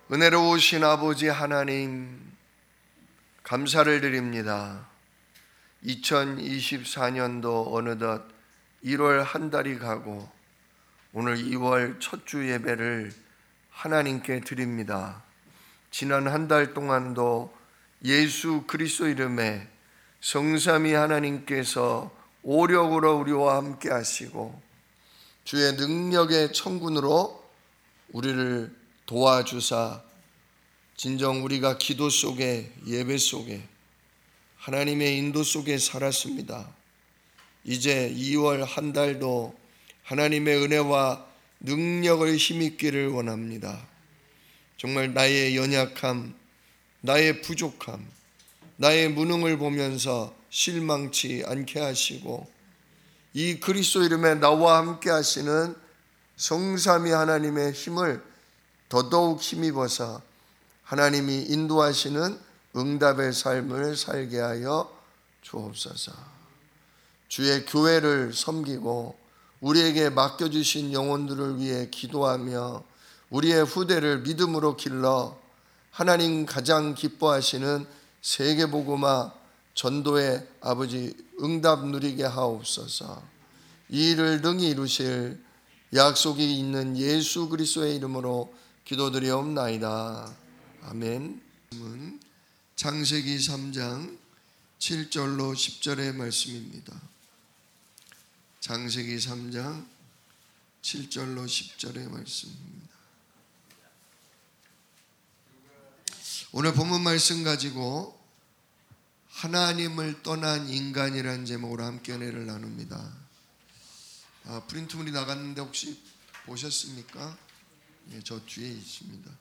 은혜로우신 아버지 하나님, 감사를 드립니다. 2024년도 어느덧 1월 한 달이 가고 오늘 2월 첫 주 예배를 하나님께 드립니다. 지난 한 달 동안도 예수 그리스도 이름에 성삼위 하나님께서 오력으로 우리와 함께 하시고 주의 능력의 천군으로 우리를 도와주사 진정 우리가 기도 속에, 예배 속에, 하나님의 인도 속에 살았습니다. 이제 2월 한 달도 하나님의 은혜와 능력을 힘입기를 원합니다. 정말 나의 연약함, 나의 부족함, 나의 무능을 보면서 실망치 않게 하시고 이 그리스도 이름에 나와 함께 하시는 성삼위 하나님의 힘을 더더욱 힘입어서 하나님이 인도하시는 응답의 삶을 살게 하여 주옵소서. 주의 교회를 섬기고 우리에게 맡겨주신 영혼들을 위해 기도하며 우리의 후대를 믿음으로 길러 하나님 가장 기뻐하시는 세계복음화 전도의 아버지 응답 누리게 하옵소서. 이 일을 능히 이루실 약속이 있는 예수 그리스도의 이름으로 기도드리옵나이다. 아멘. 창세기 3장 7절로 10절의 말씀입니다. 창세기 3장 7절로 10절의 말씀입니다. 오늘 본문 말씀 가지고 하나님을 떠난 인간이라는 제목으로 함께 은혜를 나눕니다. 프린트물이 나갔는데 혹시 보셨습니까? 예, 저 뒤에 있습니다.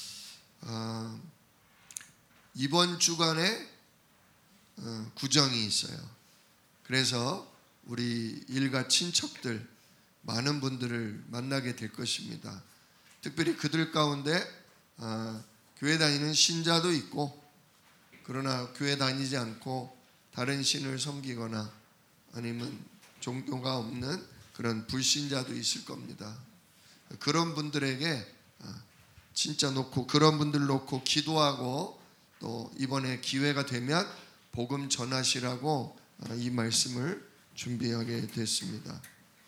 이번 주간에 구정이 있어요. 그래서 우리 일가 친척들 많은 분들을 만나게 될 것입니다. 특별히 그들 가운데 교회 다니는 신자도 있고 그러나 교회 다니지 않고 다른 신을 섬기거나 아니면 종교가 없는 그런 불신자도 있을 겁니다. 그런 분들에게 진짜 놓고 그런 분들 놓고 기도하고 또 이번에 기회가 되면 복음 전하시라고 이 말씀을 준비하게 됐습니다.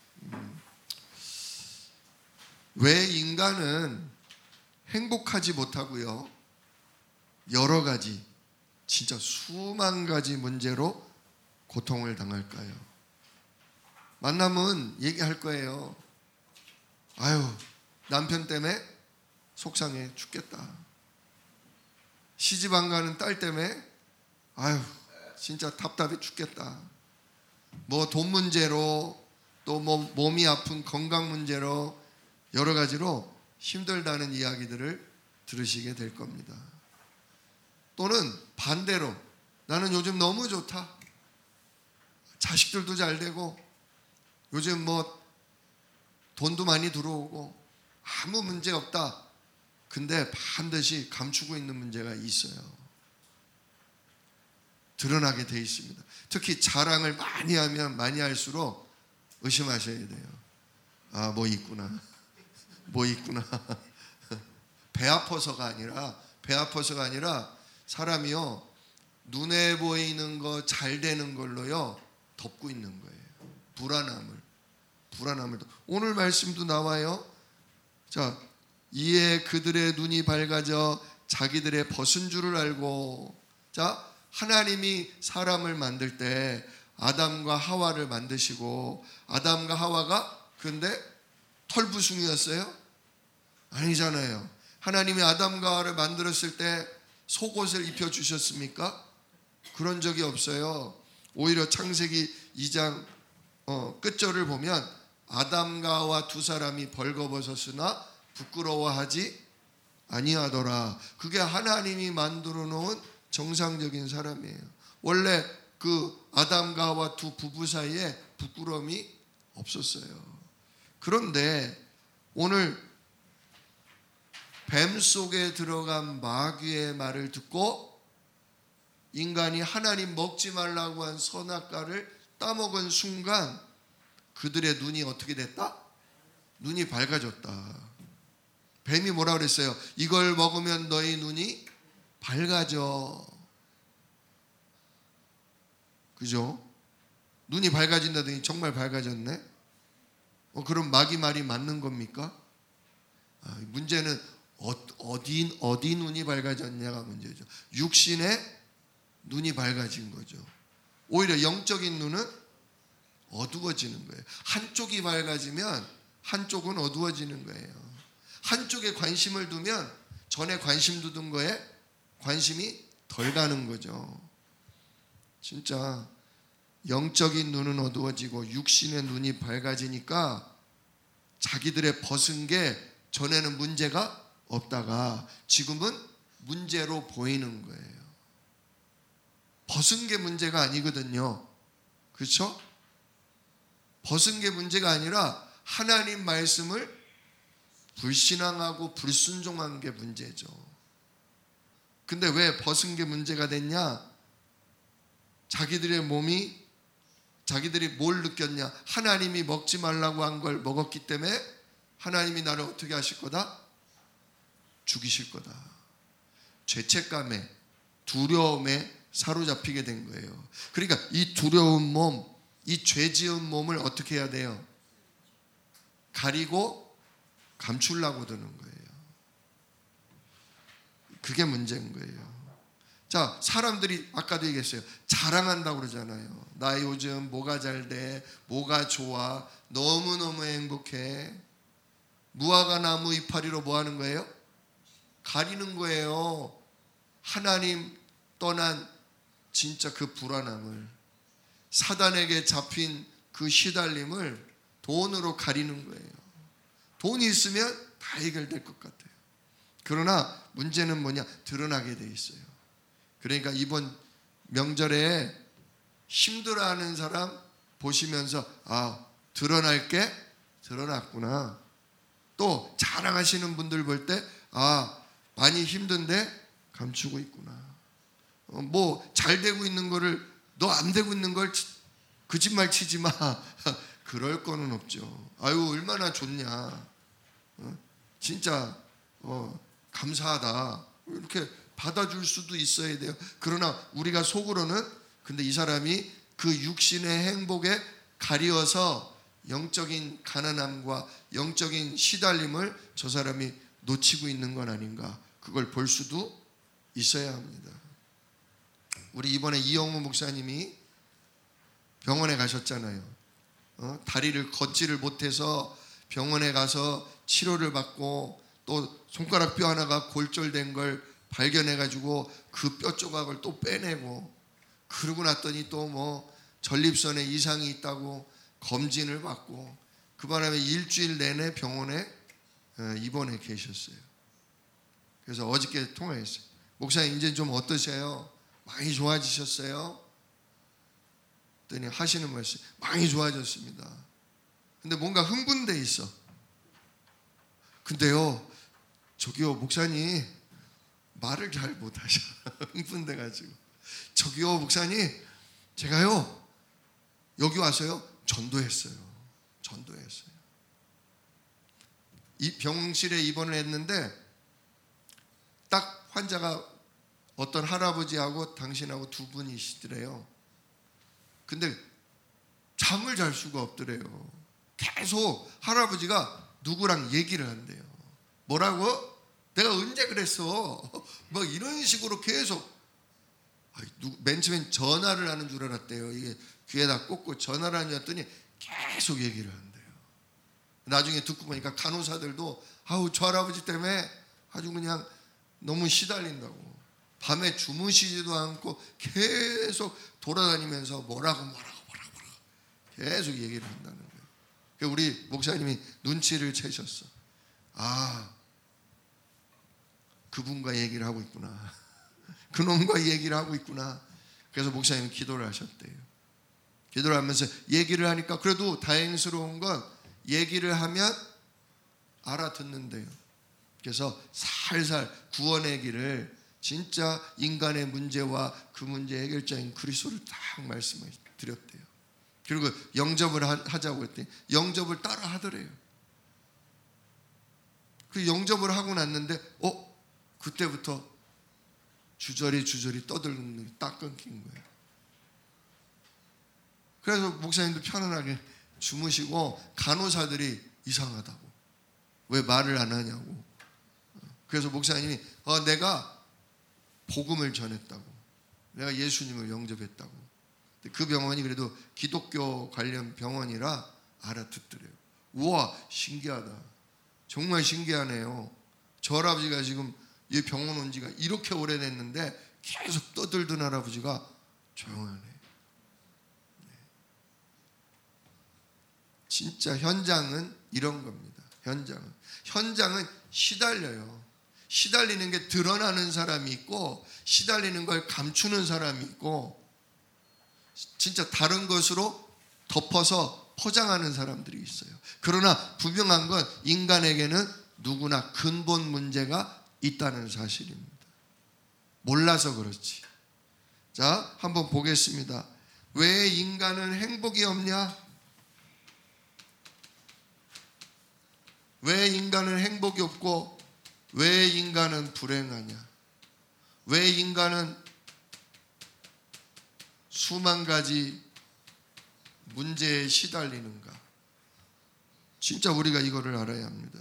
왜 인간은 행복하지 못하고요 여러 가지 진짜 수만 가지 문제로 고통을 당할까요? 만나면 얘기할 거예요. 아유, 남편 때문에 속상해 죽겠다. 시집 안 가는 딸 때문에 아유, 진짜 답답해 죽겠다. 뭐 돈 문제로 또 뭐 몸이 아픈 건강 문제로 여러 가지로 힘들다는 이야기들을 들으시게 될 겁니다. 또는 반대로 나는 요즘 너무 좋다. 자식들도 잘 되고 요즘 뭐 돈도 많이 들어오고 아무 문제 없다. 근데 반드시 감추고 있는 문제가 있어요. 드러나게 돼 있습니다. 특히 자랑을 많이 하면 많이 할수록 의심하셔야 돼요. 뭐 있구나. 뭐 있구나. 배 아파서가 아니라 사람이요 눈에 보이는 거 잘 되는 걸로요 덮고 있는 거예요. 불안함을 오늘 말씀도 나와요. 자, 이에 그들의 눈이 밝아져 자기들의 벗은 줄을 알고. 자, 하나님이 사람을 만들 때 아담과 하와를 만드시고 아담과 하와가 근데 털부숭이였어요? 아니잖아요. 하나님이 아담과 하와를 만들었을 때 속옷을 입혀주셨습니까? 그런 적이 없어요. 오히려 창세기 2장 끝절을 보면 아담과 하와 두 사람이 벌거벗었으나 부끄러워하지 아니하더라. 그게 하나님이 만들어 놓은 정상적인 사람이에요. 원래 그 아담과 하와 두 부부 사이에 부끄러움이 없었어요. 그런데 오늘 뱀 속에 들어간 마귀의 말을 듣고 인간이 하나님 먹지 말라고 한 선악과를 따먹은 순간 그들의 눈이 어떻게 됐다? 눈이 밝아졌다. 뱀이 뭐라 그랬어요? 이걸 먹으면 너희 눈이 밝아져. 그죠? 눈이 밝아진다더니 정말 밝아졌네. 그럼 마귀 말이 맞는 겁니까? 문제는 어디 눈이 밝아졌냐가 문제죠. 육신의 눈이 밝아진 거죠. 오히려 영적인 눈은 어두워지는 거예요. 한쪽이 밝아지면 한쪽은 어두워지는 거예요. 한쪽에 관심을 두면 전에 관심 두던 거에 관심이 덜 가는 거죠. 진짜 영적인 눈은 어두워지고 육신의 눈이 밝아지니까 자기들의 벗은 게 전에는 문제가 없다가 지금은 문제로 보이는 거예요. 벗은 게 문제가 아니거든요. 그렇죠? 벗은 게 문제가 아니라 하나님 말씀을 불신앙하고 불순종한 게 문제죠. 근데 왜 벗은 게 문제가 됐냐? 자기들의 몸이, 자기들이 뭘 느꼈냐? 하나님이 먹지 말라고 한 걸 먹었기 때문에 하나님이 나를 어떻게 하실 거다? 죽이실 거다. 죄책감에, 두려움에 사로잡히게 된 거예요. 그러니까 이 두려운 몸, 이 죄 지은 몸을 어떻게 해야 돼요? 가리고 감추려고 드는 거예요. 그게 문제인 거예요. 자, 사람들이 아까도 얘기했어요. 자랑한다고 그러잖아요. 나 요즘 뭐가 잘 돼, 뭐가 좋아, 너무너무 행복해. 무화과 나무 이파리로 뭐 하는 거예요? 가리는 거예요. 하나님 떠난 진짜 그 불안함을, 사단에게 잡힌 그 시달림을 돈으로 가리는 거예요. 돈이 있으면 다 해결될 것 같아요. 그러나 문제는 뭐냐? 드러나게 돼 있어요. 그러니까 이번 명절에 힘들어하는 사람 보시면서 드러날 게 드러났구나. 또 자랑하시는 분들 볼 때 많이 힘든데 감추고 있구나. 뭐 잘 되고 있는 거를 너 안 되고 있는 걸 거짓말 치지 마. 그럴 거는 없죠. 아유 얼마나 좋냐. 진짜 감사하다. 이렇게 받아줄 수도 있어야 돼요. 그러나 우리가 속으로는 근데 이 사람이 그 육신의 행복에 가리워서 영적인 가난함과 영적인 시달림을 저 사람이 놓치고 있는 건 아닌가. 그걸 볼 수도 있어야 합니다. 우리 이번에 이영우 목사님이 병원에 가셨잖아요. 다리를 걷지를 못해서 병원에 가서 치료를 받고 또 손가락 뼈 하나가 골절된 걸 발견해가지고 그 뼈 조각을 또 빼내고 그러고 났더니 또 뭐 전립선에 이상이 있다고 검진을 받고 그 바람에 일주일 내내 병원에 입원해 계셨어요. 그래서 어저께 통화했어요. 목사님 이제 좀 어떠세요? 많이 좋아지셨어요? 그랬더니 하시는 말씀 많이 좋아졌습니다. 근데 뭔가 흥분돼 있어. 근데요 저기요 목사님 말을 잘 못하셔. 흥분돼가지고 저기요 목사님 제가요 여기 와서요 전도했어요. 이 병실에 입원을 했는데 딱 환자가 어떤 할아버지하고 당신하고 두 분이시더래요. 근데 잠을 잘 수가 없더래요. 계속 할아버지가 누구랑 얘기를 한대요. 뭐라고? 내가 언제 그랬어? 뭐 이런 식으로 계속 맨 처음엔 전화를 하는 줄 알았대요. 이게 귀에다 꽂고 전화를 하는 줄 알았더니 계속 얘기를 한대요. 나중에 듣고 보니까 간호사들도 저 할아버지 때문에 아주 그냥 너무 시달린다고. 밤에 주무시지도 않고 계속 돌아다니면서 뭐라고 계속 얘기를 한다는 거예요. 우리 목사님이 눈치를 채셨어. 그분과 얘기를 하고 있구나. 그놈과 얘기를 하고 있구나. 그래서 목사님이 기도를 하셨대요. 기도를 하면서 얘기를 하니까 그래도 다행스러운 건 얘기를 하면 알아듣는데요. 그래서 살살 구원의 길을 진짜 인간의 문제와 그 문제 해결자인 그리스도를 딱 말씀을 드렸대요. 그리고 영접을 하자고 했더니 영접을 따라 하더래요. 그 영접을 하고 났는데 그때부터 주저리 떠들는 게 딱 끊긴 거예요. 그래서 목사님도 편안하게 주무시고 간호사들이 이상하다고, 왜 말을 안 하냐고. 그래서 목사님이 내가 복음을 전했다고, 내가 예수님을 영접했다고. 그 병원이 그래도 기독교 관련 병원이라 알아듣더래요. 우와, 신기하다. 정말 신기하네요. 저 할아버지가 지금 이 병원 온 지가 이렇게 오래됐는데 계속 떠들던 할아버지가 조용하네. 진짜 현장은 이런 겁니다. 현장은 시달려요. 시달리는 게 드러나는 사람이 있고, 시달리는 걸 감추는 사람이 있고, 진짜 다른 것으로 덮어서 포장하는 사람들이 있어요. 그러나 분명한 건 인간에게는 누구나 근본 문제가 있다는 사실입니다. 몰라서 그렇지. 자, 한번 보겠습니다. 왜 인간은 행복이 없냐? 왜 인간은 행복이 없고 왜 인간은 불행하냐? 왜 인간은 수만 가지 문제에 시달리는가? 진짜 우리가 이거를 알아야 합니다.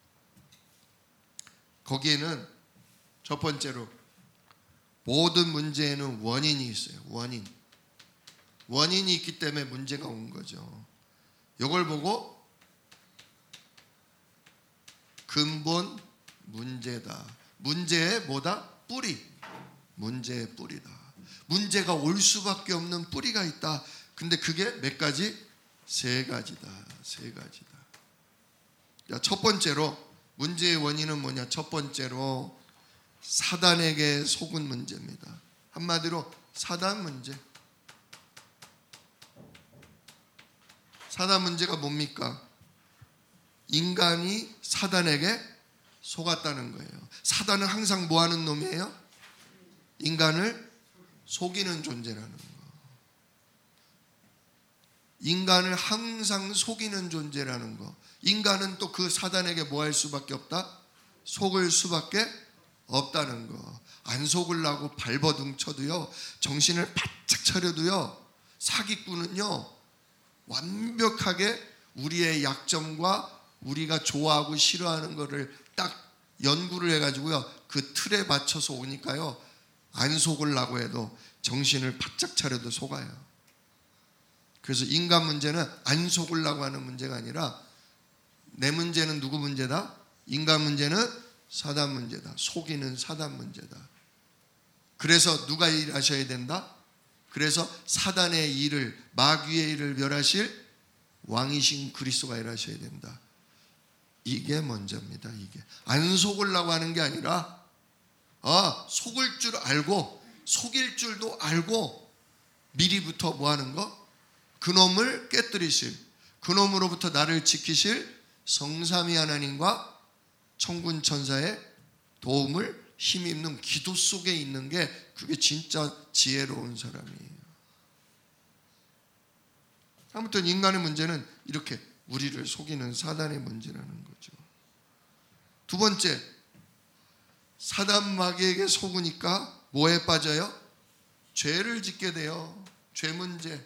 거기에는 첫 번째로 모든 문제에는 원인이 있어요. 원인이 있기 때문에 문제가 온 거죠. 이걸 보고 근본 문제다. 문제의 뭐다? 뿌리. 문제의 뿌리다. 문제가 올 수밖에 없는 뿌리가 있다. 근데 그게 몇 가지? 세 가지다. 자, 첫 번째로 문제의 원인은 뭐냐? 첫 번째로 사단에게 속은 문제입니다. 한마디로 사단 문제. 사단 문제가 뭡니까? 인간이 사단에게 속았다는 거예요. 사단은 항상 뭐 하는 놈이에요? 인간을 속이는 존재라는 거. 인간을 항상 속이는 존재라는 거. 인간은 또 그 사단에게 뭐 할 수밖에 없다? 속을 수밖에 없다는 거. 안 속으려고 발버둥 쳐도요, 정신을 바짝 차려도요, 사기꾼은요 완벽하게 우리의 약점과 우리가 좋아하고 싫어하는 거를 딱 연구를 해가지고요, 그 틀에 맞춰서 오니까요, 안 속으려고 해도 정신을 바짝 차려도 속아요. 그래서 인간 문제는 안 속으려고 하는 문제가 아니라, 내 문제는 누구 문제다? 인간 문제는 사단 문제다. 속이는 사단 문제다. 그래서 누가 일하셔야 된다? 그래서 사단의 일을, 마귀의 일을 멸하실 왕이신 그리스도가 일하셔야 된다. 이게 먼저입니다. 이게 안 속으려고 하는 게 아니라 속을 줄 알고, 속일 줄도 알고 미리부터 뭐 하는 거? 그놈을 깨뜨리실, 그놈으로부터 나를 지키실 성삼위 하나님과 천군 천사의 도움을 힘입는 기도 속에 있는 게, 그게 진짜 지혜로운 사람이에요. 아무튼 인간의 문제는 이렇게 우리를 속이는 사단의 문제라는 거죠. 두 번째, 사단 마귀에게 속으니까 뭐에 빠져요? 죄를 짓게 돼요. 죄 문제.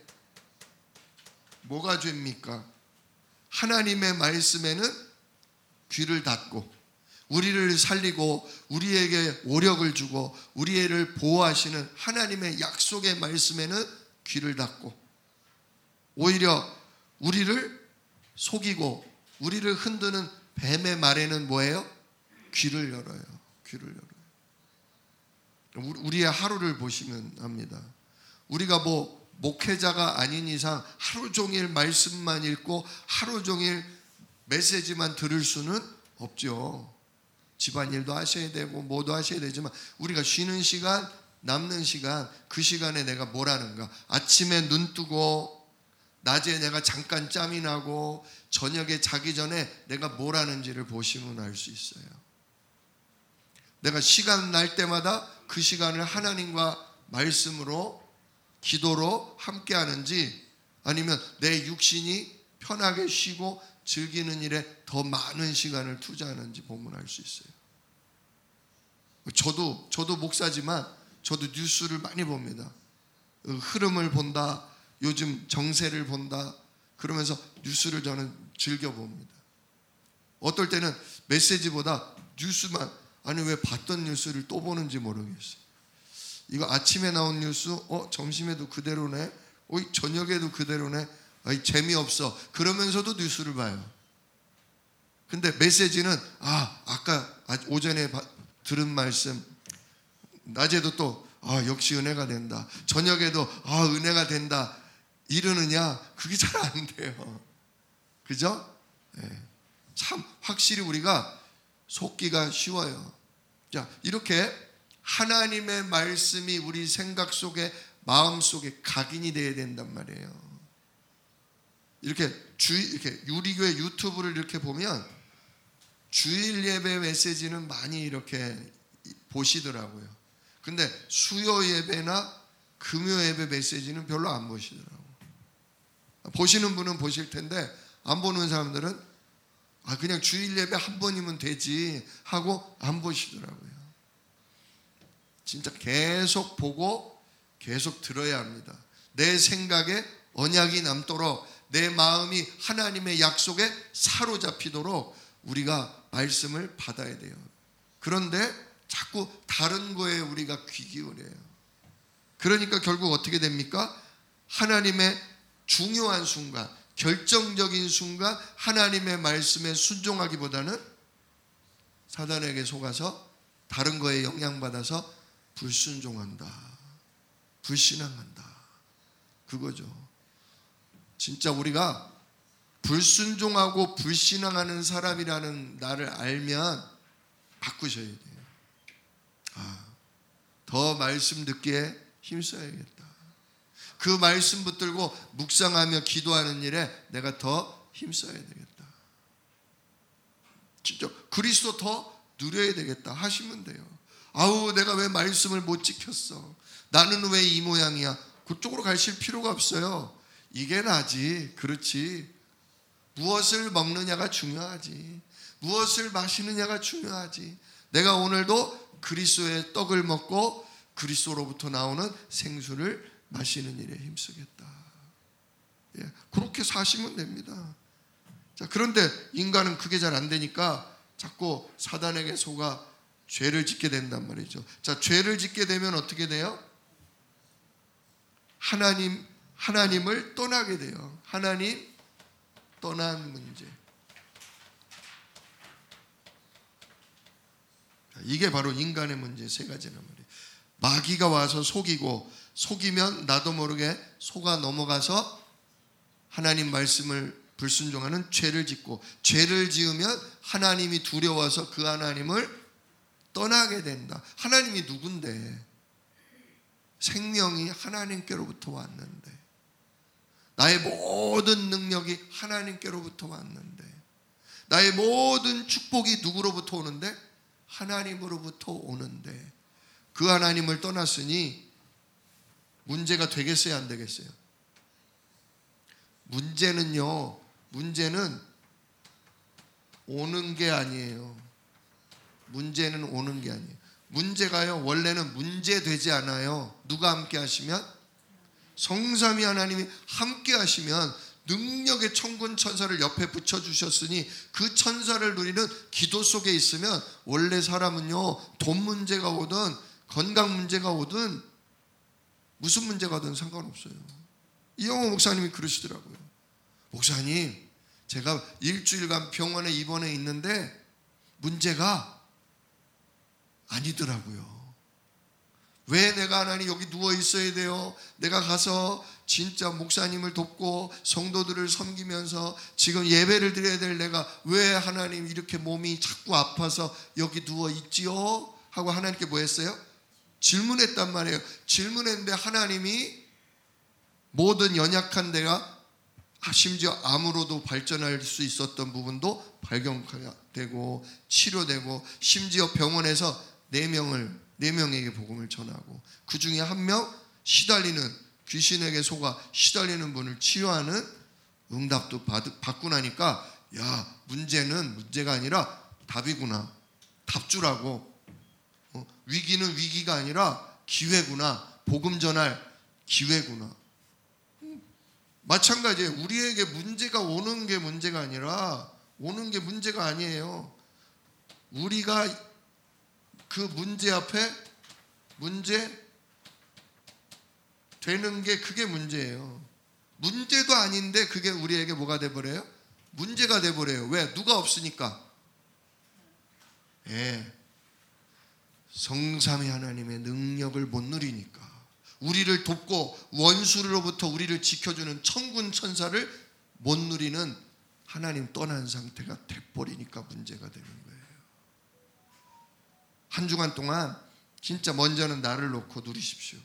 뭐가 죄입니까? 하나님의 말씀에는 귀를 닫고, 우리를 살리고 우리에게 오력을 주고 우리를 보호하시는 하나님의 약속의 말씀에는 귀를 닫고, 오히려 우리를 속이고 우리를 흔드는 뱀의 말에는 뭐예요? 귀를 열어요. 우리의 하루를 보시면 압니다. 우리가 뭐 목회자가 아닌 이상 하루 종일 말씀만 읽고 하루 종일 메시지만 들을 수는 없죠. 집안일도 하셔야 되고 뭐도 하셔야 되지만, 우리가 쉬는 시간, 남는 시간, 그 시간에 내가 뭘 하는가? 아침에 눈 뜨고 낮에 내가 잠깐 짬이 나고 저녁에 자기 전에 내가 뭘 하는지를 보시면 알 수 있어요. 내가 시간 날 때마다 그 시간을 하나님과 말씀으로, 기도로 함께 하는지, 아니면 내 육신이 편하게 쉬고 즐기는 일에 더 많은 시간을 투자하는지 보면 알 수 있어요. 저도 목사지만 저도 뉴스를 많이 봅니다. 흐름을 본다, 요즘 정세를 본다, 그러면서 뉴스를 저는 즐겨봅니다. 어떨 때는 메시지보다 뉴스만, 아니 왜 봤던 뉴스를 또 보는지 모르겠어요. 이거 아침에 나온 뉴스, 점심에도 그대로네, 저녁에도 그대로네, 재미없어, 그러면서도 뉴스를 봐요. 근데 메시지는 아까 오전에 들은 말씀, 낮에도 또 역시 은혜가 된다, 저녁에도 은혜가 된다 이러느냐, 그게 잘 안 돼요. 그죠? 네. 참 확실히 우리가 속기가 쉬워요. 자, 이렇게 하나님의 말씀이 우리 생각 속에, 마음 속에 각인이 돼야 된단 말이에요. 이렇게 유리교회 유튜브를 이렇게 보면 주일 예배 메시지는 많이 이렇게 보시더라고요. 근데 수요 예배나 금요 예배 메시지는 별로 안 보시더라고요. 보시는 분은 보실 텐데 안 보는 사람들은 그냥 주일 예배 한 번이면 되지 하고 안 보시더라고요. 진짜 계속 보고 계속 들어야 합니다. 내 생각에 언약이 남도록, 내 마음이 하나님의 약속에 사로잡히도록 우리가 말씀을 받아야 돼요. 그런데 자꾸 다른 거에 우리가 귀 기울여요. 그러니까 결국 어떻게 됩니까? 하나님의 중요한 순간, 결정적인 순간 하나님의 말씀에 순종하기보다는 사단에게 속아서 다른 거에 영향받아서 불순종한다, 불신앙한다, 그거죠. 진짜 우리가 불순종하고 불신앙하는 사람이라는 나를 알면 바꾸셔야 돼요. 더 말씀 듣기에 힘써야겠다. 그 말씀 붙들고 묵상하며 기도하는 일에 내가 더 힘써야 되겠다. 진짜 그리스도 더 누려야 되겠다 하시면 돼요. 내가 왜 말씀을 못 지켰어, 나는 왜 이 모양이야, 그쪽으로 가실 필요가 없어요. 이게 나지. 그렇지. 무엇을 먹느냐가 중요하지, 무엇을 마시느냐가 중요하지. 내가 오늘도 그리스도의 떡을 먹고 그리스도로부터 나오는 생수를 마시는 일에 힘쓰겠다. 그렇게 사시면 됩니다. 자, 그런데 인간은 그게 잘 안 되니까 자꾸 사단에게 속아 죄를 짓게 된단 말이죠. 자, 죄를 짓게 되면 어떻게 돼요? 하나님을 떠나게 돼요. 하나님 떠난 문제. 이게 바로 인간의 문제 세 가지란 말이에요. 마귀가 와서 속이면 나도 모르게 속아 넘어가서 하나님 말씀을 불순종하는 죄를 짓고, 죄를 지으면 하나님이 두려워서 그 하나님을 떠나게 된다. 하나님이 누군데? 생명이 하나님께로부터 왔는데, 나의 모든 능력이 하나님께로부터 왔는데, 나의 모든 축복이 누구로부터 오는데? 하나님으로부터 오는데, 그 하나님을 떠났으니 문제가 되겠어요, 안 되겠어요? 문제는 오는 게 아니에요. 문제는 오는 게 아니에요. 문제가요, 원래는 문제되지 않아요. 누가 함께 하시면? 성삼위 하나님이 함께 하시면 능력의 천군 천사를 옆에 붙여주셨으니 그 천사를 누리는 기도 속에 있으면 원래 사람은요, 돈 문제가 오든 건강 문제가 오든 무슨 문제가 오든 상관없어요. 이영호 목사님이 그러시더라고요. 목사님, 제가 일주일간 병원에 입원해 있는데 문제가 아니더라고요. 왜 내가 하나님 여기 누워 있어야 돼요? 내가 가서 진짜 목사님을 돕고 성도들을 섬기면서 지금 예배를 드려야 될 내가 왜 하나님 이렇게 몸이 자꾸 아파서 여기 누워 있지요? 하고 하나님께 뭐 했어요? 질문했단 말이에요. 질문했는데 하나님이 모든 연약한 데가, 심지어 암으로도 발전할 수 있었던 부분도 발견되고 치료되고, 심지어 병원에서 4명에게 복음을 전하고, 그 중에 1명 귀신에게 속아 시달리는 분을 치료하는 응답도 받고 나니까 야, 문제는 문제가 아니라 답이구나. 답주라고. 위기는 위기가 아니라 기회구나. 복음 전할 기회구나. 마찬가지예요. 우리에게 문제가 오는 게 문제가 아니라 오는 게 문제가 아니에요. 우리가 그 문제 앞에 문제 되는 게 그게 문제예요. 문제도 아닌데 그게 우리에게 뭐가 돼버려요? 문제가 돼버려요. 왜? 누가 없으니까. 예. 성삼위 하나님의 능력을 못 누리니까. 우리를 돕고 원수로부터 우리를 지켜주는 천군 천사를 못 누리는 하나님 떠난 상태가 돼버리니까 문제가 되는 거예요. 한 주간 동안 진짜 먼저는 나를 놓고 누리십시오.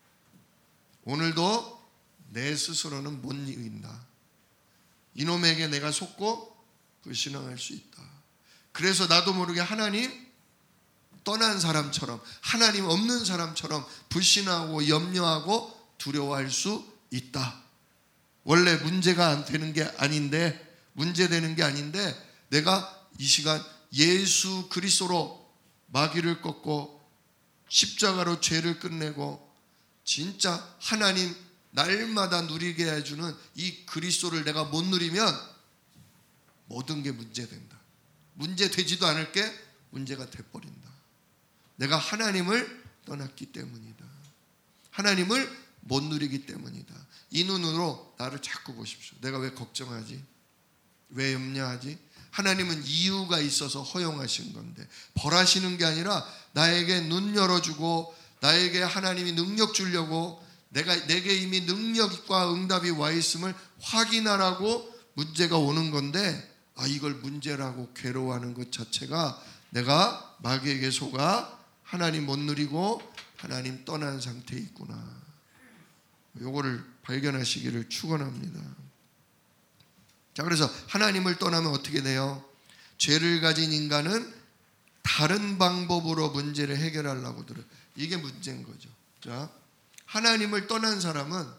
오늘도 내 스스로는 못 이긴다. 이놈에게 내가 속고 불신앙할 수 있다. 그래서 나도 모르게 하나님 떠난 사람처럼, 하나님 없는 사람처럼 불신하고 염려하고 두려워할 수 있다. 원래 문제가 되는 게 아닌데, 문제되는 게 아닌데 내가 이 시간 예수 그리스도로 마귀를 꺾고 십자가로 죄를 끝내고 진짜 하나님 날마다 누리게 해주는 이 그리스도를 내가 못 누리면 모든 게 문제된다. 문제되지도 않을 게 문제가 돼버린다. 내가 하나님을 떠났기 때문이다. 하나님을 못 누리기 때문이다. 이 눈으로 나를 자꾸 보십시오. 내가 왜 걱정하지? 왜 염려하지? 하나님은 이유가 있어서 허용하신 건데, 벌하시는 게 아니라 나에게 눈 열어주고 나에게 하나님이 능력 주려고, 내게 이미 능력과 응답이 와 있음을 확인하라고 문제가 오는 건데, 이걸 문제라고 괴로워하는 것 자체가 내가 마귀에게 속아 하나님 못 누리고 하나님 떠난 상태에 있구나. 요거를 발견하시기를 축원합니다. 자, 그래서 하나님을 떠나면 어떻게 돼요? 죄를 가진 인간은 다른 방법으로 문제를 해결하려고 들어요. 이게 문제인 거죠. 자, 하나님을 떠난 사람은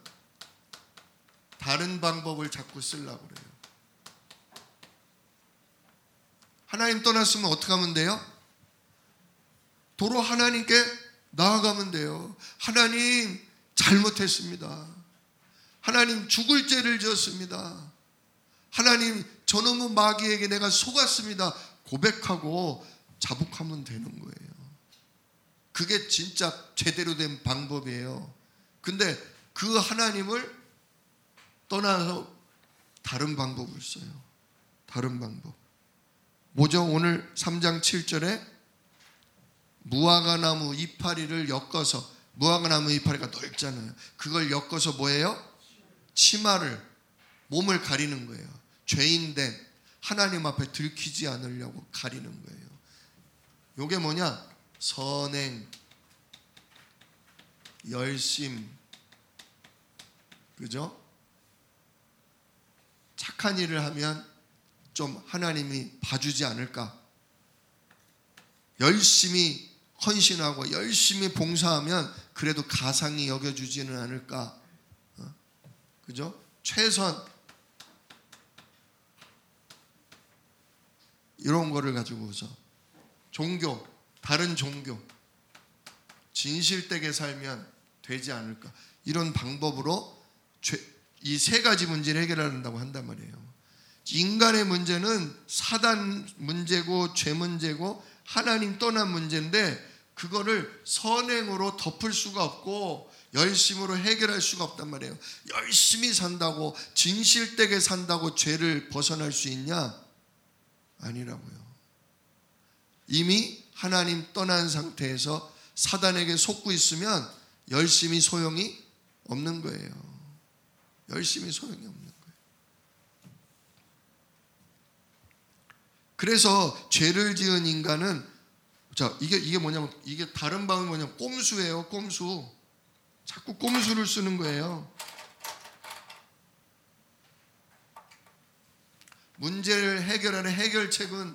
다른 방법을 자꾸 쓰려고 그래요. 하나님 떠났으면 어떻게 하면 돼요? 도로 하나님께 나아가면 돼요. 하나님 잘못했습니다. 하나님 죽을 죄를 지었습니다. 하나님 저놈의 마귀에게 내가 속았습니다. 고백하고 자복하면 되는 거예요. 그게 진짜 제대로 된 방법이에요. 근데 그 하나님을 떠나서 다른 방법을 써요. 다른 방법. 뭐죠? 오늘 3장 7절에 무화과나무 이파리를 엮어서, 무화과나무 이파리가 넓잖아요. 그걸 엮어서 뭐예요? 치마를, 몸을 가리는 거예요. 죄인된 하나님 앞에 들키지 않으려고 가리는 거예요. 이게 뭐냐? 선행, 열심, 그죠? 착한 일을 하면 좀 하나님이 봐주지 않을까? 열심히 헌신하고 열심히 봉사하면 그래도 가상히 여겨주지는 않을까? 그죠? 최선, 이런 거를 가지고서 종교, 다른 종교, 진실되게 살면 되지 않을까? 이런 방법으로 이 세 가지 문제를 해결한다고 한단 말이에요. 인간의 문제는 사단 문제고 죄 문제고 하나님 떠난 문제인데, 그거를 선행으로 덮을 수가 없고 열심으로 해결할 수가 없단 말이에요. 열심히 산다고, 진실되게 산다고 죄를 벗어날 수 있냐? 아니라고요. 이미 하나님 떠난 상태에서 사단에게 속고 있으면 열심히 소용이 없는 거예요. 열심히 소용이 없는 거예요. 그래서 죄를 지은 인간은, 자, 이게 뭐냐면, 이게 다른 방법이 뭐냐면 꼼수예요. 꼼수. 자꾸 꼼수를 쓰는 거예요. 문제를 해결하는 해결책은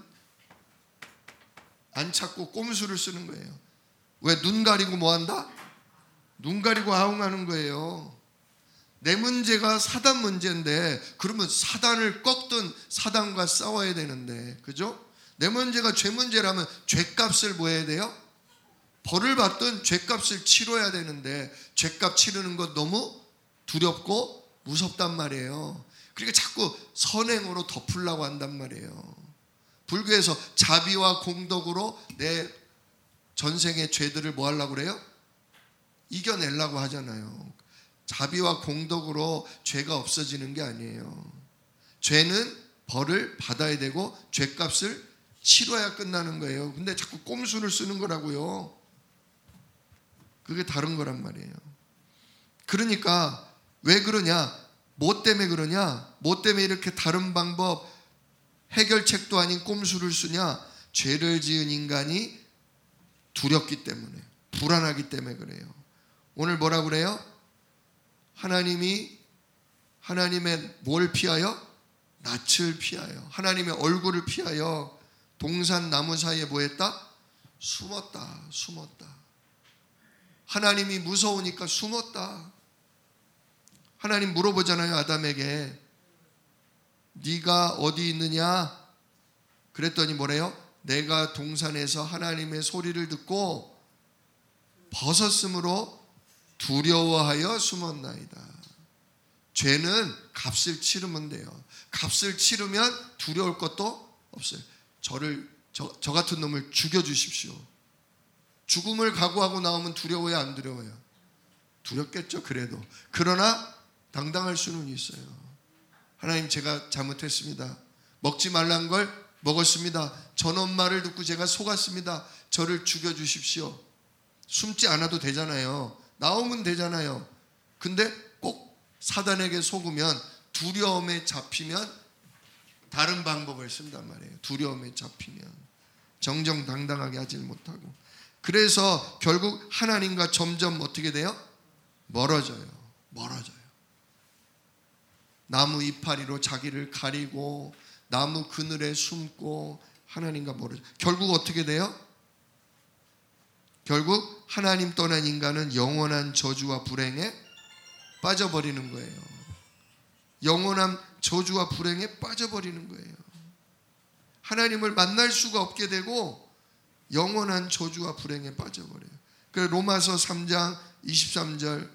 안 찾고 꼼수를 쓰는 거예요. 왜? 눈 가리고 뭐 한다? 눈 가리고 아웅하는 거예요. 내 문제가 사단 문제인데 그러면 사단을 꺾든 사단과 싸워야 되는데, 그죠? 내 문제가 죄 문제라면 죄값을 뭐 해야 돼요? 벌을 받든 죄값을 치러야 되는데 죄값 치르는 것 너무 두렵고 무섭단 말이에요. 그러니까 자꾸 선행으로 덮으려고 한단 말이에요. 불교에서 자비와 공덕으로 내 전생의 죄들을 뭐 하려고 그래요? 이겨내려고 하잖아요. 자비와 공덕으로 죄가 없어지는 게 아니에요. 죄는 벌을 받아야 되고 죄값을 치러야 끝나는 거예요. 근데 자꾸 꼼수를 쓰는 거라고요. 그게 다른 거란 말이에요. 그러니까 왜 그러냐? 뭐 때문에 그러냐? 뭐 때문에 이렇게 다른 방법, 해결책도 아닌 꼼수를 쓰냐? 죄를 지은 인간이 두렵기 때문에, 불안하기 때문에 그래요. 오늘 뭐라 그래요? 하나님이 하나님의 뭘 피하여? 낯을 피하여, 하나님의 얼굴을 피하여 동산 나무 사이에 뭐 했다? 숨었다. 하나님이 무서우니까 숨었다. 하나님 물어보잖아요, 아담에게. 네가 어디 있느냐? 그랬더니 뭐래요? 내가 동산에서 하나님의 소리를 듣고 벗었으므로 두려워하여 숨었나이다. 죄는 값을 치르면 돼요. 값을 치르면 두려울 것도 없어요. 저 같은 놈을 죽여주십시오. 죽음을 각오하고 나오면 두려워요, 안 두려워요? 두렵겠죠, 그래도. 그러나 당당할 수는 있어요. 하나님, 제가 잘못했습니다. 먹지 말란 걸 먹었습니다. 저놈 말을 듣고 제가 속았습니다. 저를 죽여주십시오. 숨지 않아도 되잖아요. 나오면 되잖아요. 근데 꼭 사단에게 속으면, 두려움에 잡히면 다른 방법을 쓴단 말이에요. 두려움에 잡히면 정정당당하게 하질 못하고. 그래서 결국 하나님과 점점 어떻게 돼요? 멀어져요. 나무 이파리로 자기를 가리고 나무 그늘에 숨고 하나님과 멀어져요. 결국 어떻게 돼요? 결국 하나님 떠난 인간은 영원한 저주와 불행에 빠져버리는 거예요. 영원한 저주와 불행에 빠져버리는 거예요. 하나님을 만날 수가 없게 되고 영원한 저주와 불행에 빠져버려요. 그래서 로마서 3장 23절,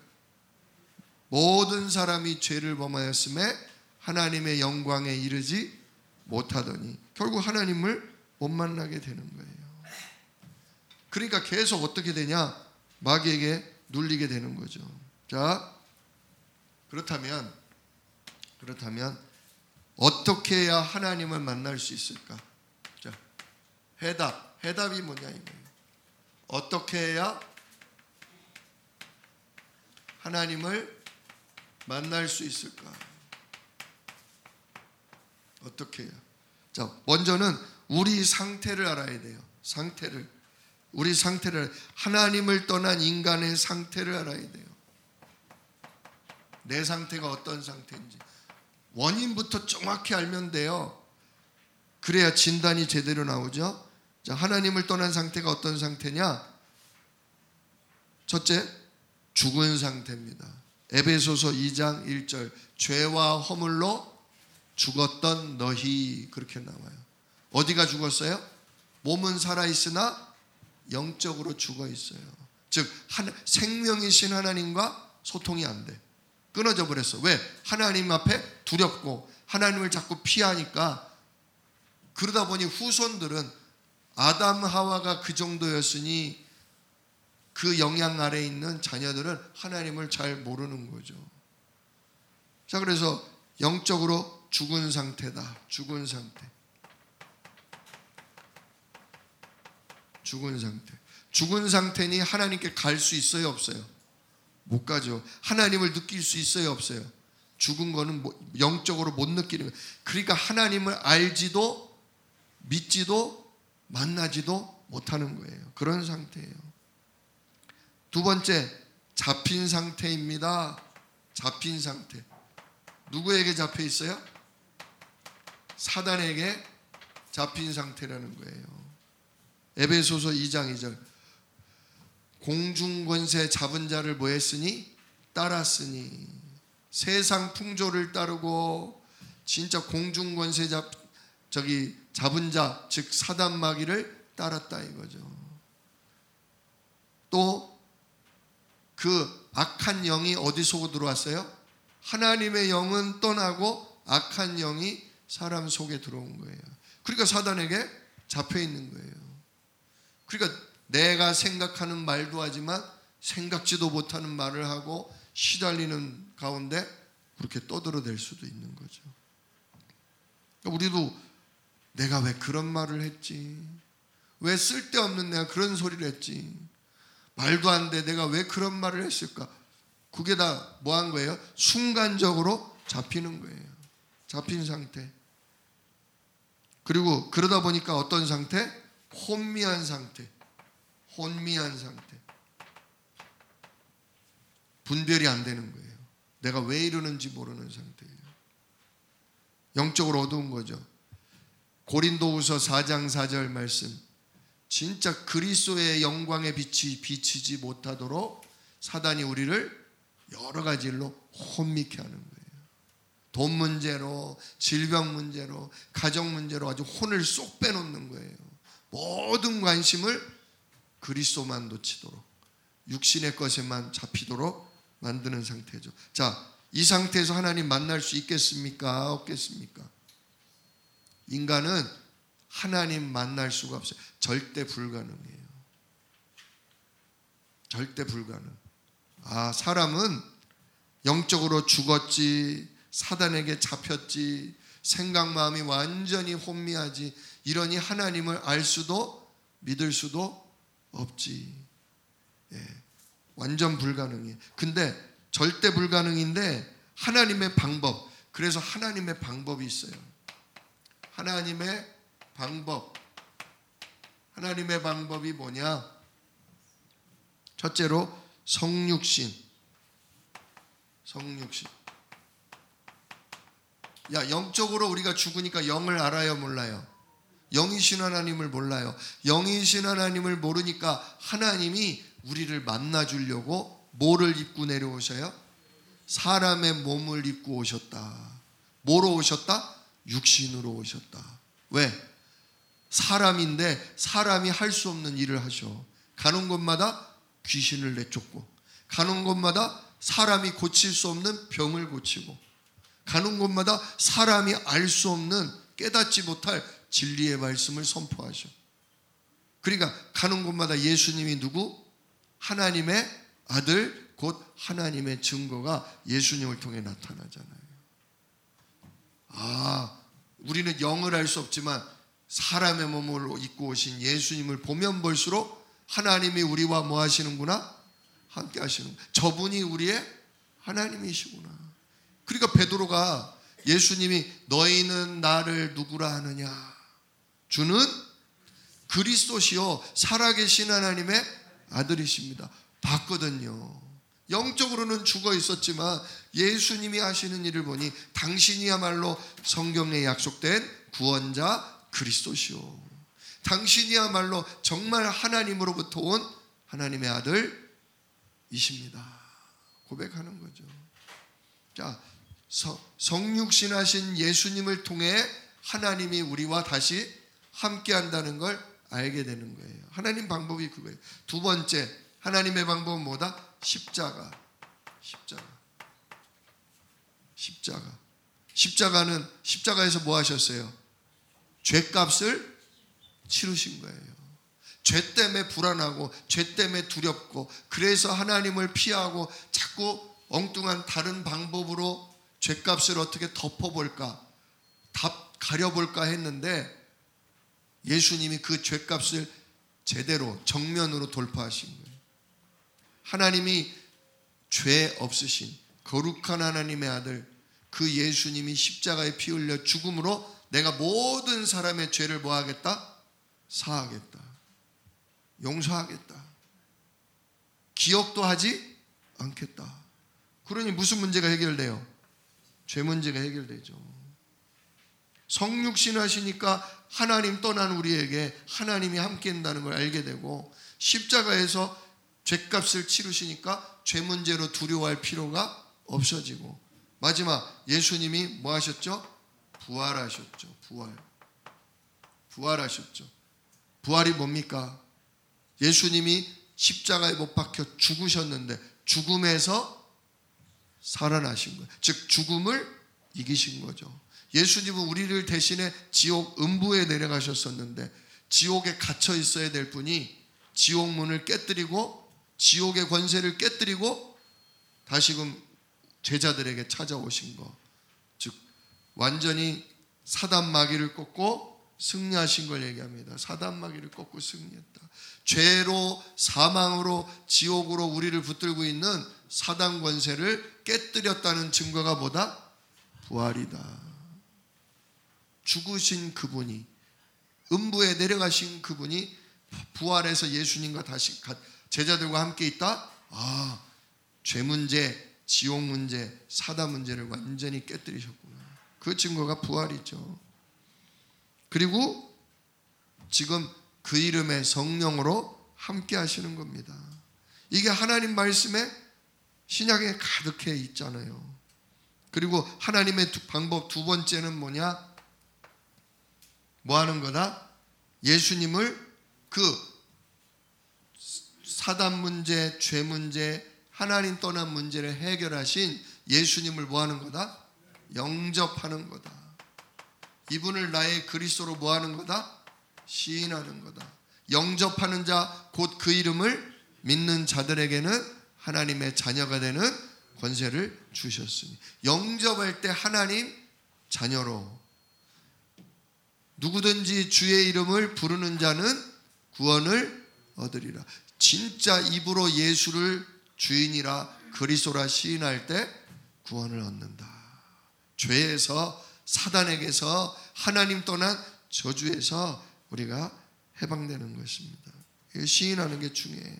모든 사람이 죄를 범하였음에 하나님의 영광에 이르지 못하더니, 결국 하나님을 못 만나게 되는 거예요. 그러니까 계속 어떻게 되냐? 마귀에게 눌리게 되는 거죠. 자, 그렇다면 어떻게 해야 하나님을 만날 수 있을까? 자, 해답이 뭐냐 이거예요. 어떻게 해야 하나님을 만날 수 있을까? 어떻게 해야? 자, 먼저는 우리 상태를 알아야 돼요. 우리 상태를, 하나님을 떠난 인간의 상태를 알아야 돼요. 내 상태가 어떤 상태인지 원인부터 정확히 알면 돼요. 그래야 진단이 제대로 나오죠. 자, 하나님을 떠난 상태가 어떤 상태냐? 첫째, 죽은 상태입니다. 에베소서 2장 1절, 죄와 허물로 죽었던 너희, 그렇게 나와요. 어디가 죽었어요? 몸은 살아있으나 영적으로 죽어있어요. 즉 생명이신 하나님과 소통이 안 돼. 끊어져 버렸어. 왜? 하나님 앞에 두렵고 하나님을 자꾸 피하니까. 그러다 보니 후손들은 아담 하와가 그 정도였으니 그 영향 아래에 있는 자녀들은 하나님을 잘 모르는 거죠. 자, 그래서 영적으로 죽은 상태다. 죽은 상태. 죽은 상태니 하나님께 갈 수 있어요, 없어요? 못 가죠. 하나님을 느낄 수 있어요, 없어요? 죽은 거는 영적으로 못 느끼는 거예요. 그러니까 하나님을 알지도 믿지도 만나지도 못하는 거예요. 그런 상태예요. 두 번째, 잡힌 상태입니다. 잡힌 상태. 누구에게 잡혀 있어요? 사단에게 잡힌 상태라는 거예요. 에베소서 2장 2절, 공중권세 잡은 자를 뭐 했으니? 따랐으니. 세상 풍조를 따르고 진짜 공중권세 잡은 자, 즉 사단 마귀를 따랐다 이거죠. 또 그 악한 영이 어디서 들어왔어요? 하나님의 영은 떠나고 악한 영이 사람 속에 들어온 거예요. 그러니까 사단에게 잡혀 있는 거예요. 그러니까 내가 생각하는 말도 하지만 생각지도 못하는 말을 하고 시달리는 가운데 그렇게 떠들어댈 수도 있는 거죠. 그러니까 우리도 내가 왜 그런 말을 했지? 왜 쓸데없는 내가 그런 소리를 했지? 말도 안 돼. 내가 왜 그런 말을 했을까? 그게 다 뭐 한 거예요? 순간적으로 잡히는 거예요. 잡힌 상태. 그리고 그러다 보니까 어떤 상태? 혼미한 상태. 혼미한 상태. 분별이 안 되는 거예요. 내가 왜 이러는지 모르는 상태예요. 영적으로 어두운 거죠. 고린도후서 4장 4절 말씀. 진짜 그리스도의 영광의 빛이 비치지 못하도록 사단이 우리를 여러 가지 일로 혼미케 하는 거예요. 돈 문제로, 질병 문제로, 가정 문제로 아주 혼을 쏙 빼놓는 거예요. 모든 관심을 그리스도만 놓치도록, 육신의 것에만 잡히도록 만드는 상태죠. 자, 이 상태에서 하나님 만날 수 있겠습니까? 없겠습니까? 인간은 하나님 만날 수가 없어요. 절대 불가능해요. 절대 불가능. 사람은 영적으로 죽었지, 사단에게 잡혔지, 생각 마음이 완전히 혼미하지, 이러니 하나님을 알 수도 믿을 수도 없지. 완전 불가능해. 근데 절대 불가능인데 하나님의 방법, 그래서 하나님의 방법이 있어요. 하나님의 방법이 뭐냐? 첫째로 성육신. 영적으로 우리가 죽으니까 영을 알아요, 몰라요? 영이신 하나님을 몰라요. 영이신 하나님을 모르니까 하나님이 우리를 만나주려고 뭐를 입고 내려오셔요? 사람의 몸을 입고 오셨다. 뭐로 오셨다? 육신으로 오셨다. 왜? 사람인데 사람이 할 수 없는 일을 하셔. 가는 곳마다 귀신을 내쫓고, 가는 곳마다 사람이 고칠 수 없는 병을 고치고, 가는 곳마다 사람이 알 수 없는, 깨닫지 못할 진리의 말씀을 선포하셔. 그러니까 가는 곳마다 예수님이 누구? 하나님의 아들, 곧 하나님의 증거가 예수님을 통해 나타나잖아요. 우리는 영을 알 수 없지만 사람의 몸을 입고 오신 예수님을 보면 볼수록 하나님이 우리와 뭐 하시는구나? 함께 하시는. 저분이 우리의 하나님이시구나. 그러니까 베드로가 예수님이 너희는 나를 누구라 하느냐? 주는 그리스도시요 살아계신 하나님의 아들이십니다. 봤거든요. 영적으로는 죽어 있었지만 예수님이 하시는 일을 보니 당신이야말로 성경에 약속된 구원자 그리스도시요, 당신이야말로 정말 하나님으로부터 온 하나님의 아들이십니다. 고백하는 거죠. 자, 성육신하신 예수님을 통해 하나님이 우리와 다시 함께 한다는 걸 알게 되는 거예요. 하나님 방법이 그거예요. 두 번째, 하나님의 방법은 뭐다? 십자가는 십자가에서 뭐 하셨어요? 죄값을 치르신 거예요. 죄 때문에 불안하고 죄 때문에 두렵고 그래서 하나님을 피하고 자꾸 엉뚱한 다른 방법으로 죄값을 어떻게 덮어볼까, 가려볼까 했는데 예수님이 그 죄값을 제대로 정면으로 돌파하신 거예요. 하나님이 죄 없으신 거룩한 하나님의 아들 그 예수님이 십자가에 피 흘려 죽음으로 내가 모든 사람의 죄를 뭐 하겠다? 사하겠다. 용서하겠다. 기억도 하지 않겠다. 그러니 무슨 문제가 해결돼요? 죄 문제가 해결되죠. 성육신 하시니까 하나님 떠난 우리에게 하나님이 함께 한다는 걸 알게 되고, 십자가에서 죄값을 치르시니까 죄 문제로 두려워할 필요가 없어지고, 마지막 예수님이 뭐 하셨죠? 부활하셨죠. 부활하셨죠. 부활이 뭡니까? 예수님이 십자가에 못 박혀 죽으셨는데 죽음에서 살아나신 거예요. 즉 죽음을 이기신 거죠. 예수님은 우리를 대신에 지옥 음부에 내려가셨었는데 지옥에 갇혀 있어야 될 분이 지옥 문을 깨뜨리고 지옥의 권세를 깨뜨리고 다시금 제자들에게 찾아오신 거. 즉 완전히 사단 마귀를 꺾고 승리하신 걸 얘기합니다. 사단 마귀를 꺾고 승리했다. 죄로 사망으로 지옥으로 우리를 붙들고 있는 사단 권세를 깨뜨렸다는 증거가 뭐다? 부활이다. 죽으신 그분이, 음부에 내려가신 그분이 부활해서 예수님과 다시 제자들과 함께 있다? 아, 죄 문제, 지옥 문제, 사단 문제를 완전히 깨뜨리셨구나. 그 증거가 부활이죠. 그리고 지금 그 이름의 성령으로 함께 하시는 겁니다. 이게 하나님 말씀에 신약에 가득해 있잖아요. 그리고 하나님의 방법 두 번째는 뭐냐? 뭐 하는 거다? 예수님을 그 사단 문제, 죄 문제, 하나님 떠난 문제를 해결하신 예수님을 뭐 하는 거다? 영접하는 거다. 이분을 나의 그리스도로 뭐 하는 거다? 시인하는 거다. 영접하는 자, 곧 그 이름을 믿는 자들에게는 하나님의 자녀가 되는 권세를 주셨으니, 영접할 때 하나님 자녀로, 누구든지 주의 이름을 부르는 자는 구원을 얻으리라. 진짜 입으로 예수를 주인이라 그리스도라 시인할 때 구원을 얻는다. 죄에서, 사단에게서, 하나님 떠난 저주에서 우리가 해방되는 것입니다. 시인하는 게 중요해요.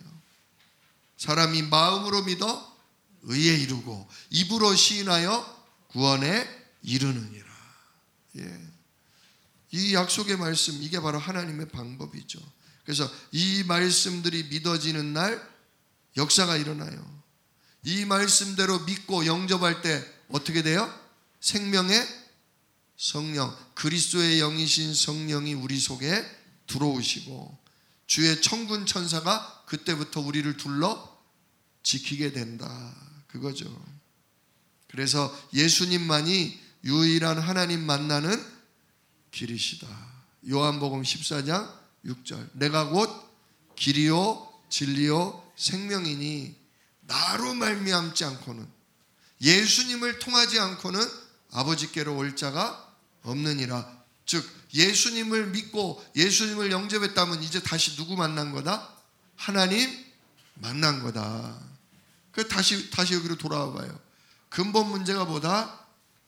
사람이 마음으로 믿어 의에 이르고 입으로 시인하여 구원에 이르느니라. 예. 이 약속의 말씀, 이게 바로 하나님의 방법이죠. 그래서 이 말씀들이 믿어지는 날 역사가 일어나요. 이 말씀대로 믿고 영접할 때 어떻게 돼요? 생명의 성령, 그리스도의 영이신 성령이 우리 속에 들어오시고 주의 천군 천사가 그때부터 우리를 둘러 지키게 된다. 그거죠. 그래서 예수님만이 유일한 하나님 만나는 길이시다. 요한복음 14장 6절. 내가 곧 길이요 진리요 생명이니 나로 말미암지 않고는, 예수님을 통하지 않고는 아버지께로 올 자가 없느니라. 즉 예수님을 믿고 예수님을 영접했다면 이제 다시 누구 만난 거다? 하나님 만난 거다. 그 다시 여기로 돌아와 봐요. 근본 문제가 뭐다?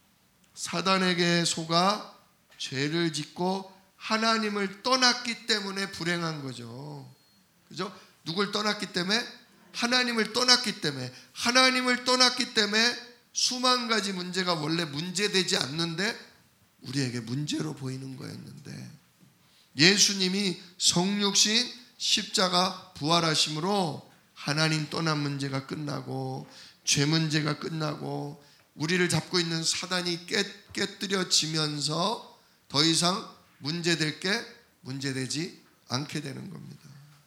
사단에게 속아 죄를 짓고 하나님을 떠났기 때문에 불행한 거죠. 그죠? 누굴 떠났기 때문에? 하나님을 떠났기 때문에. 하나님을 떠났기 때문에 수만 가지 문제가 원래 문제되지 않는데 우리에게 문제로 보이는 거였는데, 예수님이 성육신 십자가 부활하심으로 하나님 떠난 문제가 끝나고 죄 문제가 끝나고 우리를 잡고 있는 사단이 깨뜨려지면서 더 이상 문제될 게 문제되지 않게 되는 겁니다.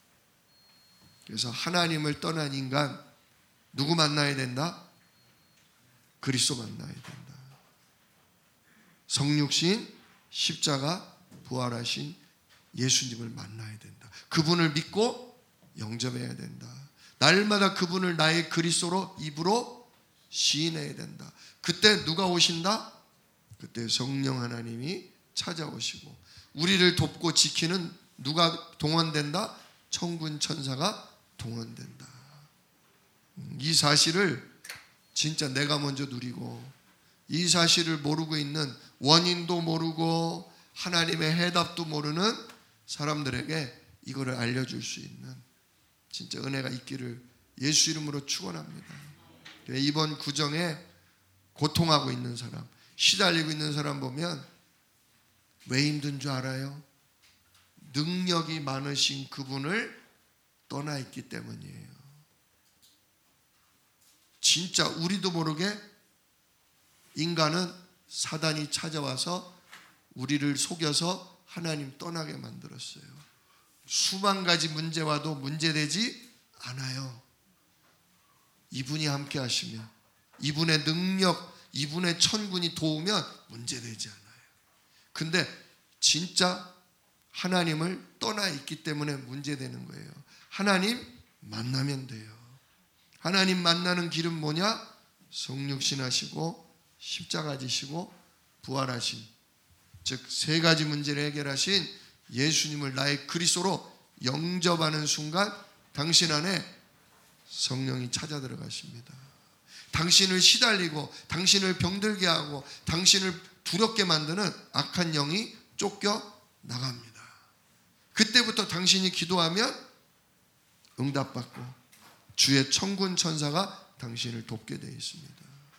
그래서 하나님을 떠난 인간 누구 만나야 된다? 그리스도 만나야 된다. 성육신 십자가 부활하신 예수님을 만나야 된다. 그분을 믿고 영접해야 된다. 날마다 그분을 나의 그리스도로 입으로 시인해야 된다. 그때 누가 오신다? 그때 성령 하나님이 찾아오시고 우리를 돕고 지키는 누가 동원된다? 천군 천사가 동원된다. 이 사실을 진짜 내가 먼저 누리고, 이 사실을 모르고 있는, 원인도 모르고 하나님의 해답도 모르는 사람들에게 이거를 알려줄 수 있는 진짜 은혜가 있기를 예수 이름으로 축원합니다. 이번 구정에 고통하고 있는 사람, 시달리고 있는 사람 보면 왜 힘든 줄 알아요? 능력이 많으신 그분을 떠나 있기 때문이에요. 진짜 우리도 모르게 인간은 사단이 찾아와서 우리를 속여서 하나님 떠나게 만들었어요. 수만 가지 문제와도 문제되지 않아요. 이분이 함께 하시면, 이분의 능력, 이분의 천군이 도우면 문제되지 않아요. 근데 진짜 하나님을 떠나 있기 때문에 문제되는 거예요. 하나님 만나면 돼요. 하나님 만나는 길은 뭐냐? 성육신 하시고 십자가 지시고 부활하신, 즉 세 가지 문제를 해결하신 예수님을 나의 그리스도로 영접하는 순간 당신 안에 성령이 찾아 들어가십니다. 당신을 시달리고 당신을 병들게 하고 당신을 두렵게 만드는 악한 영이 쫓겨 나갑니다. 그때부터 당신이 기도하면 응답받고 주의 천군 천사가 당신을 돕게 되어 있습니다.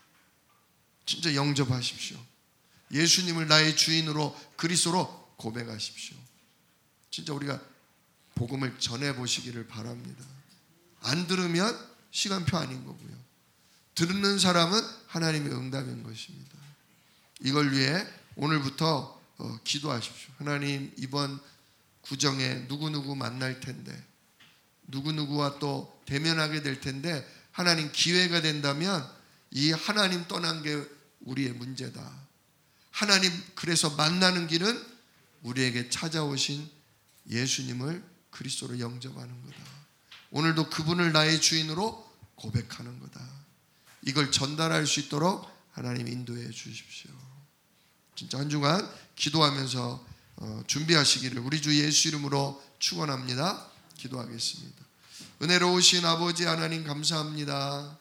진짜 영접하십시오. 예수님을 나의 주인으로 그리스도로 고백하십시오. 진짜 우리가 복음을 전해보시기를 바랍니다. 안 들으면 시간표 아닌 거고요. 듣는 사람은 하나님의 응답인 것입니다. 이걸 위해 오늘부터 기도하십시오. 하나님, 이번 구정에 누구누구 만날 텐데, 누구누구와 또 대면하게 될 텐데, 하나님 기회가 된다면 이 하나님 떠난 게 우리의 문제다. 하나님 그래서 만나는 길은 우리에게 찾아오신 예수님을 그리스도로 영접하는 거다. 오늘도 그분을 나의 주인으로 고백하는 거다. 이걸 전달할 수 있도록 하나님 인도해 주십시오. 진짜 한 주간 기도하면서 준비하시기를 우리 주 예수 이름으로 축원합니다. 기도하겠습니다. 은혜로우신 아버지 하나님 감사합니다.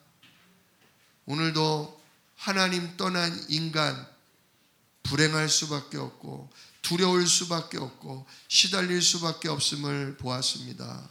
오늘도 하나님 떠난 인간 불행할 수밖에 없고 두려울 수밖에 없고 시달릴 수밖에 없음을 보았습니다.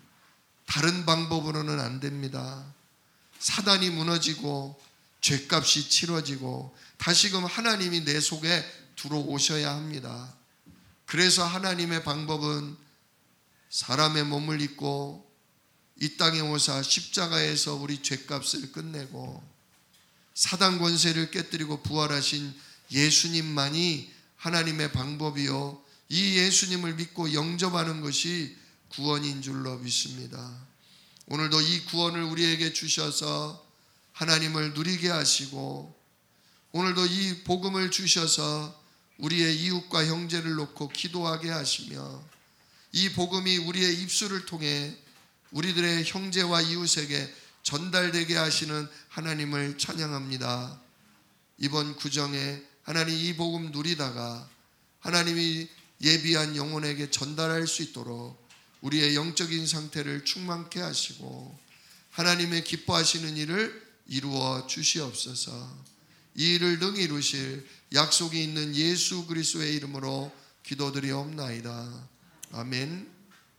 다른 방법으로는 안 됩니다. 사단이 무너지고 죄값이 치러지고 다시금 하나님이 내 속에 들어오셔야 합니다. 그래서 하나님의 방법은 사람의 몸을 입고 이 땅에 오사 십자가에서 우리 죄값을 끝내고 사단 권세를 깨뜨리고 부활하신 예수님만이 하나님의 방법이요, 이 예수님을 믿고 영접하는 것이 구원인 줄로 믿습니다. 오늘도 이 구원을 우리에게 주셔서 하나님을 누리게 하시고, 오늘도 이 복음을 주셔서 우리의 이웃과 형제를 놓고 기도하게 하시며, 이 복음이 우리의 입술을 통해 우리들의 형제와 이웃에게 전달되게 하시는 하나님을 찬양합니다. 이번 구정에 하나님 이 복음 누리다가 하나님이 예비한 영혼에게 전달할 수 있도록 우리의 영적인 상태를 충만케 하시고 하나님의 기뻐하시는 일을 이루어 주시옵소서. 이 일을 능히 이루실 약속이 있는 예수 그리스도의 이름으로 기도드리옵나이다. 아멘.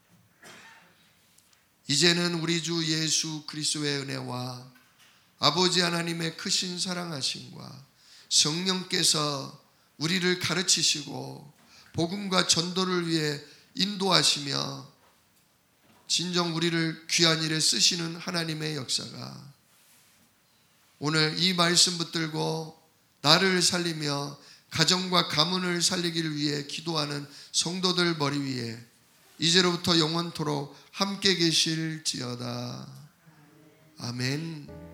이제는 우리 주 예수 그리스도의 은혜와 아버지 하나님의 크신 사랑하심과 성령께서 우리를 가르치시고 복음과 전도를 위해 인도하시며 진정 우리를 귀한 일에 쓰시는 하나님의 역사가 오늘 이 말씀 붙들고 나를 살리며 가정과 가문을 살리기를 위해 기도하는 성도들 머리 위에 이제로부터 영원토록 함께 계실지어다. 아멘.